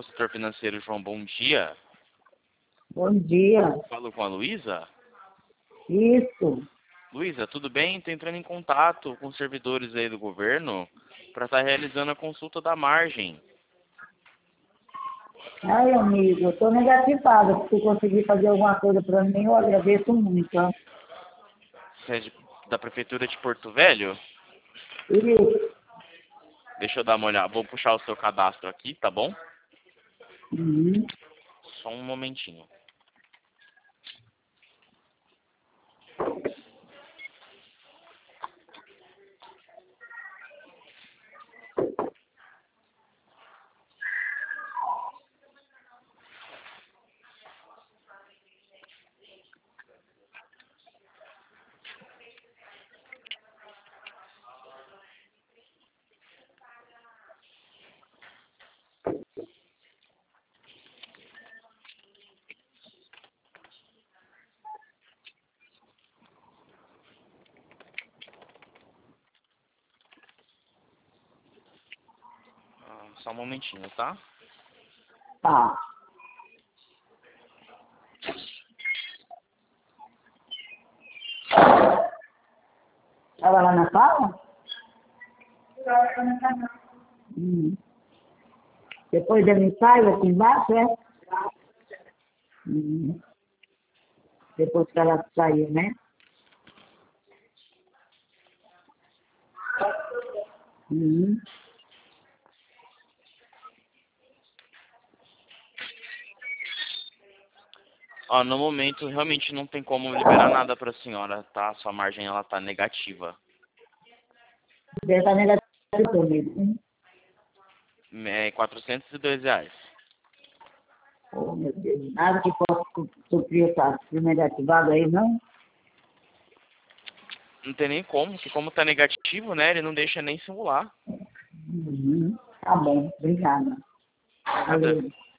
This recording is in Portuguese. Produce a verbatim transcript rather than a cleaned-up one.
setor financeiro, João. Bom dia. Bom dia. Falo com a Luísa. Isso. Luísa, tudo bem? Estou entrando em contato com os servidores aí do governo para estar realizando a consulta da margem. Ai, amigo, eu tô negativada. Se tu conseguir fazer alguma coisa para mim, eu agradeço muito. Ó. Você é de- da Prefeitura de Porto Velho? Isso. Deixa eu dar uma olhada. Vou puxar o seu cadastro aqui, tá bom? Uhum. Só um momentinho. Ah, só um momentinho, tá? Tá. Tava lá na sala? Hum. Depois da ensaio aqui embaixo, é? Hum. Depois que ela saiu, né? Hum. Ó, no momento realmente não tem como liberar nada para a senhora, tá? Sua margem ela tá negativa. Deve estar negativo comigo. Hein? É quatrocentos e dois reais. Oh, meu Deus. Nada que possa cu- suprir essa negativada aí, não? Não tem nem como, porque como tá negativo, né? Ele não deixa nem simular. Uhum. Tá bom. Obrigada. Nada. Valeu.